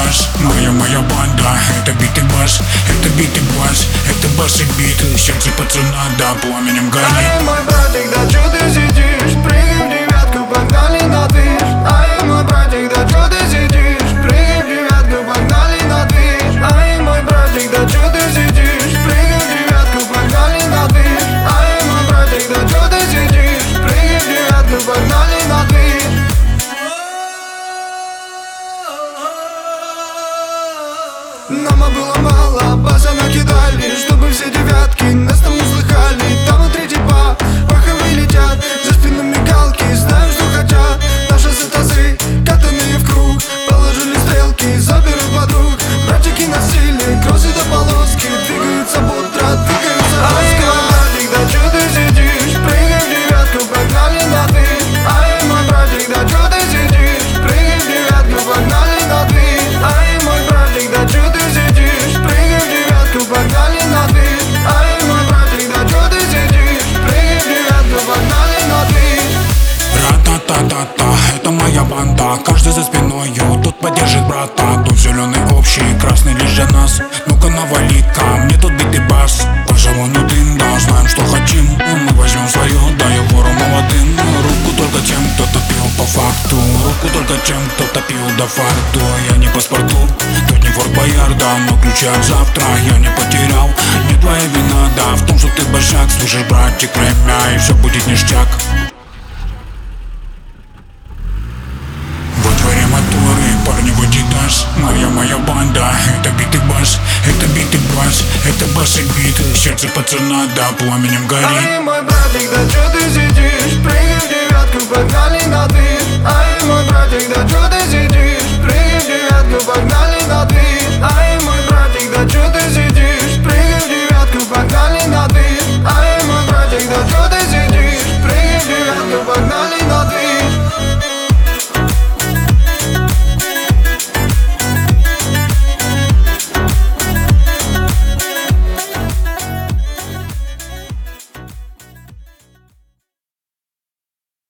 этаж. Моя банда, это бит и бас, это бит и бас, это бас и бит. Сердце пацана, да, пламенем горит. Ай, мой братик, да чё ты сидишь? Прыгай в девятку, погнали на движ. Ай, мой братик, да чё ты сидишь? Прыгай в девятку, погнали на движ. Ай, мой братик, да чё ты сидишь? Прыгай в девятку, погнали на движ. Ай, мой братик, да чё ты сидишь? Прыгай в девятку, погнали на движ. Нам было мало, база накидали, чтобы все девятки нас там услыхали. Там и 3 типа, паховые летят, за спину мигалки, знаем, что хотят. Наши сетазы, катанные в круг, положили стрелки, заберут подруг. Братики на силе, кроссы до полоски, двигаются бодро, двигаются резко. Ай, мой братик, да чё ты сидишь? Прыгай в девятку, погнали на движ. Ай, мой братик, да чё ты сидишь? Прыгай в девятку, погнали на движ. Ай, мой братик, да чё ты сидишь? Прыгай в девятку, погнали на движ. Ай, мой братик, да чё ты сидишь? Прыгай в девятку, погнали на движ. Ра-та-та-та-та, это моя банда. Каждый за спиною, тут поддержит брата. Тут зеленый общий, красный лишь для нас. Ну-ка навали ко мне тут бит и бас. Пожалуй, ну ты, да, знаем, что хотим. Мы возьмем свое, дай вору молодым. Руку только тем, кто топил по факту. Руку только тем, кто топил до фарту. Я не паспорту, тут не Форт Боярда, но ключи от завтра я не потерял. Не твоя вина, да, в том, что ты большак. Слышишь, братик, время, и все будет ништяк. Во дворе моторы, парни в Адидас. Моя банда, это бит и бас, это бит и бас, это бас и бит. Сердце пацана, да, пламенем горит. Ай, мой братик, да чё ты сидишь? Прыгай в